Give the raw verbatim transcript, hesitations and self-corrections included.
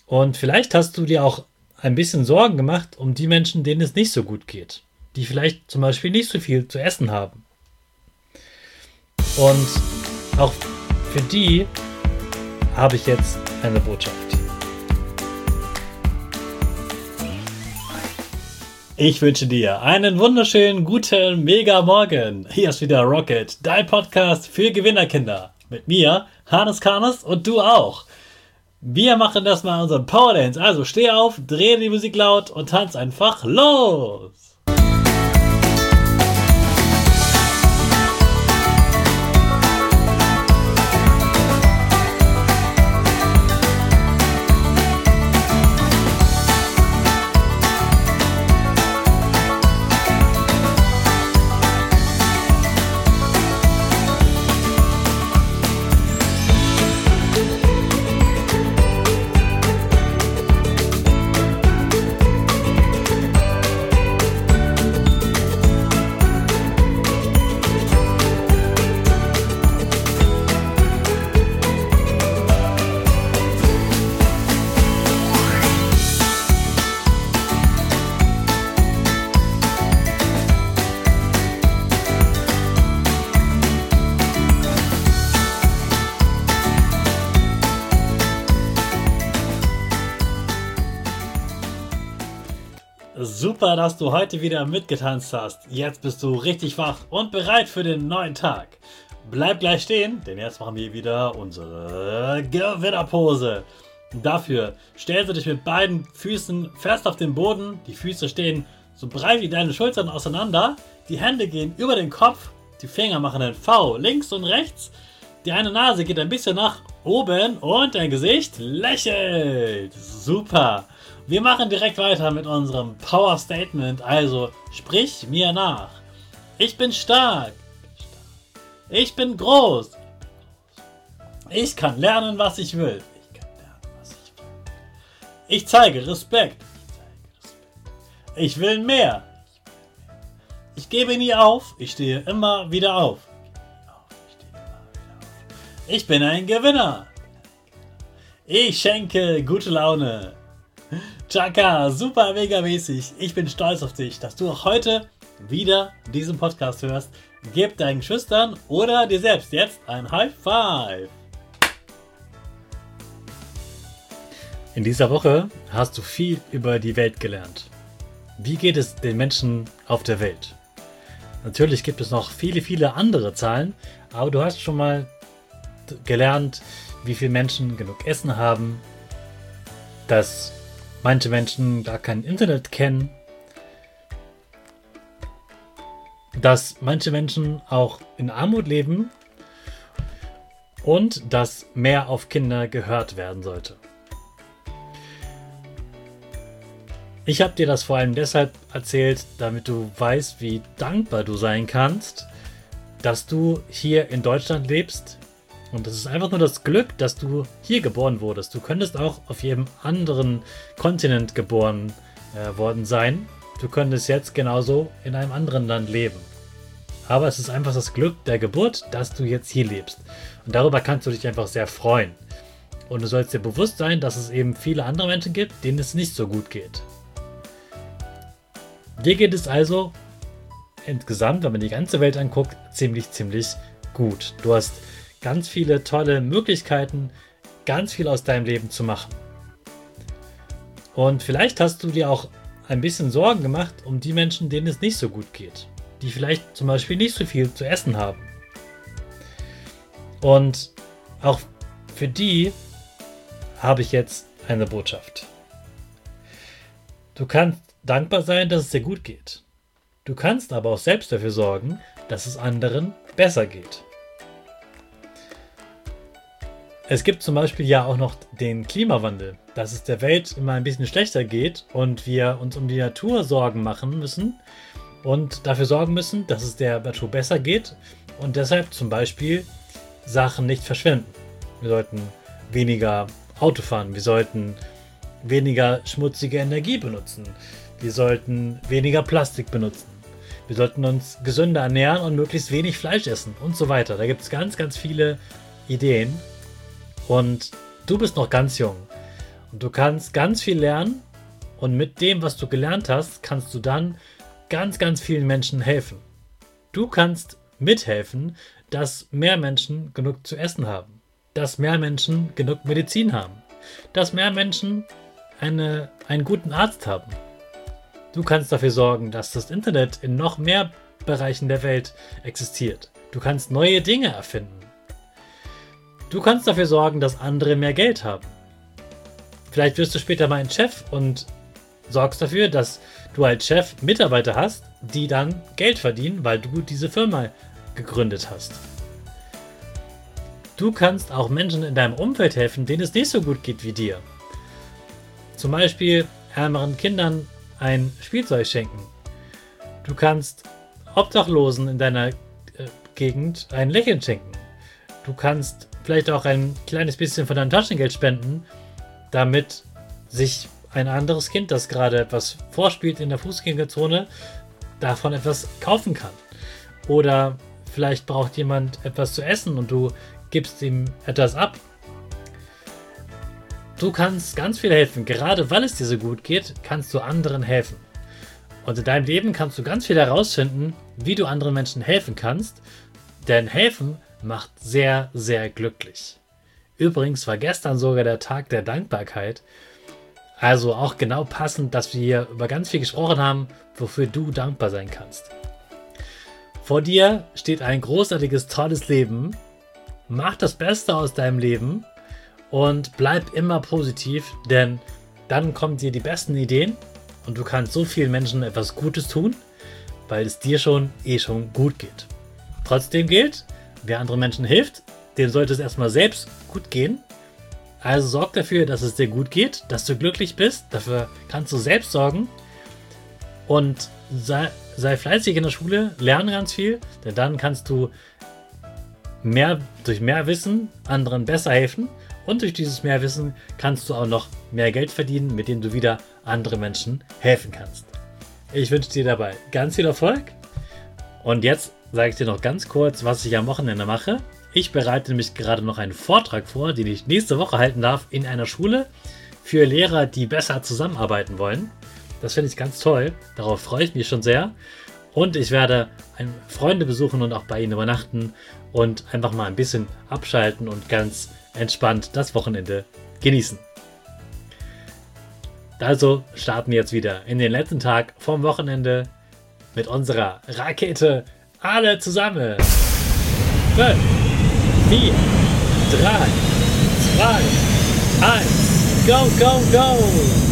Und vielleicht hast du dir auch ein bisschen Sorgen gemacht um die Menschen, denen es nicht so gut geht, die vielleicht zum Beispiel nicht so viel zu essen haben. Und auch für die habe ich jetzt eine Botschaft. Ich wünsche dir einen wunderschönen, guten, mega Morgen. Hier ist wieder Rocket, dein Podcast für Gewinnerkinder. Mit mir, Hannes Karnes, und du auch. Wir machen das mal unseren Power Dance. Also steh auf, dreh die Musik laut und tanz einfach los. Super, dass du heute wieder mitgetanzt hast. Jetzt bist du richtig wach und bereit für den neuen Tag. Bleib gleich stehen, denn jetzt machen wir wieder unsere Gewinnerpose. Dafür stellst du dich mit beiden Füßen fest auf den Boden. Die Füße stehen so breit wie deine Schultern auseinander. Die Hände gehen über den Kopf. Die Finger machen ein V links und rechts. Die eine Nase geht ein bisschen nach oben und dein Gesicht lächelt. Super. Wir machen direkt weiter mit unserem Power Statement, also sprich mir nach. Ich bin stark. Ich bin groß. Ich kann lernen, was ich will. Ich kann lernen, was ich will. Ich zeige Respekt. Ich will mehr. Ich gebe nie auf. Ich stehe immer wieder auf. Ich bin ein Gewinner. Ich schenke gute Laune. Chaka, super mega mäßig. Ich bin stolz auf dich, dass du auch heute wieder diesen Podcast hörst. Gib deinen Geschwistern oder dir selbst jetzt ein High Five. In dieser Woche hast du viel über die Welt gelernt. Wie geht es den Menschen auf der Welt? Natürlich gibt es noch viele, viele andere Zahlen, aber du hast schon mal gelernt, wie viele Menschen genug Essen haben, dass manche Menschen gar kein Internet kennen, dass manche Menschen auch in Armut leben und dass mehr auf Kinder gehört werden sollte. Ich habe dir das vor allem deshalb erzählt, damit du weißt, wie dankbar du sein kannst, dass du hier in Deutschland lebst. Und es ist einfach nur das Glück, dass du hier geboren wurdest. Du könntest auch auf jedem anderen Kontinent geboren äh, worden sein. Du könntest jetzt genauso in einem anderen Land leben. Aber es ist einfach das Glück der Geburt, dass du jetzt hier lebst. Und darüber kannst du dich einfach sehr freuen. Und du sollst dir bewusst sein, dass es eben viele andere Menschen gibt, denen es nicht so gut geht. Dir geht es also insgesamt, wenn man die ganze Welt anguckt, ziemlich, ziemlich gut. Du hast ganz viele tolle Möglichkeiten, ganz viel aus deinem Leben zu machen. Und vielleicht hast du dir auch ein bisschen Sorgen gemacht um die Menschen, denen es nicht so gut geht, die vielleicht zum Beispiel nicht so viel zu essen haben. Und auch für die habe ich jetzt eine Botschaft. Du kannst dankbar sein, dass es dir gut geht. Du kannst aber auch selbst dafür sorgen, dass es anderen besser geht. Es gibt zum Beispiel ja auch noch den Klimawandel, dass es der Welt immer ein bisschen schlechter geht und wir uns um die Natur Sorgen machen müssen und dafür sorgen müssen, dass es der Natur besser geht und deshalb zum Beispiel Sachen nicht verschwenden. Wir sollten weniger Auto fahren, wir sollten weniger schmutzige Energie benutzen, wir sollten weniger Plastik benutzen, wir sollten uns gesünder ernähren und möglichst wenig Fleisch essen und so weiter. Da gibt es ganz, ganz viele Ideen. Und du bist noch ganz jung Und du kannst ganz viel lernen und mit dem, was du gelernt hast, kannst du dann ganz, ganz vielen Menschen helfen. Du kannst mithelfen, dass mehr Menschen genug zu essen haben, dass mehr Menschen genug Medizin haben, dass mehr Menschen eine, einen guten Arzt haben. Du kannst dafür sorgen, dass das Internet in noch mehr Bereichen der Welt existiert. Du kannst neue Dinge erfinden. Du kannst dafür sorgen, dass andere mehr Geld haben. Vielleicht wirst du später mal ein Chef und sorgst dafür, dass du als Chef Mitarbeiter hast, die dann Geld verdienen, weil du diese Firma gegründet hast. Du kannst auch Menschen in deinem Umfeld helfen, denen es nicht so gut geht wie dir. Zum Beispiel ärmeren Kindern ein Spielzeug schenken. Du kannst Obdachlosen in deiner äh, Gegend ein Lächeln schenken. Du kannst vielleicht auch ein kleines bisschen von deinem Taschengeld spenden, damit sich ein anderes Kind, das gerade etwas vorspielt in der Fußgängerzone, davon etwas kaufen kann. Oder vielleicht braucht jemand etwas zu essen und du gibst ihm etwas ab. Du kannst ganz viel helfen. Gerade weil es dir so gut geht, kannst du anderen helfen. Und in deinem Leben kannst du ganz viel herausfinden, wie du anderen Menschen helfen kannst. Denn helfen macht sehr, sehr glücklich. Übrigens war gestern sogar der Tag der Dankbarkeit. Also auch genau passend, dass wir hier über ganz viel gesprochen haben, wofür du dankbar sein kannst. Vor dir steht ein großartiges, tolles Leben. Mach das Beste aus deinem Leben und bleib immer positiv, denn dann kommen dir die besten Ideen und du kannst so vielen Menschen etwas Gutes tun, weil es dir schon eh schon gut geht. Trotzdem gilt, wer anderen Menschen hilft, dem sollte es erstmal selbst gut gehen. Also sorg dafür, dass es dir gut geht, dass du glücklich bist. Dafür kannst du selbst sorgen. Und sei, sei fleißig in der Schule, lerne ganz viel, denn dann kannst du mehr, durch mehr Wissen anderen besser helfen. Und durch dieses mehr Wissen kannst du auch noch mehr Geld verdienen, mit dem du wieder anderen Menschen helfen kannst. Ich wünsche dir dabei ganz viel Erfolg. Und jetzt sage ich dir noch ganz kurz, was ich am Wochenende mache. Ich bereite nämlich gerade noch einen Vortrag vor, den ich nächste Woche halten darf in einer Schule für Lehrer, die besser zusammenarbeiten wollen. Das finde ich ganz toll. Darauf freue ich mich schon sehr. Und ich werde Freunde besuchen und auch bei ihnen übernachten und einfach mal ein bisschen abschalten und ganz entspannt das Wochenende genießen. Also starten wir jetzt wieder in den letzten Tag vom Wochenende mit unserer Rakete. Alle zusammen. fünf, vier, drei, zwei, eins. Go, go, go!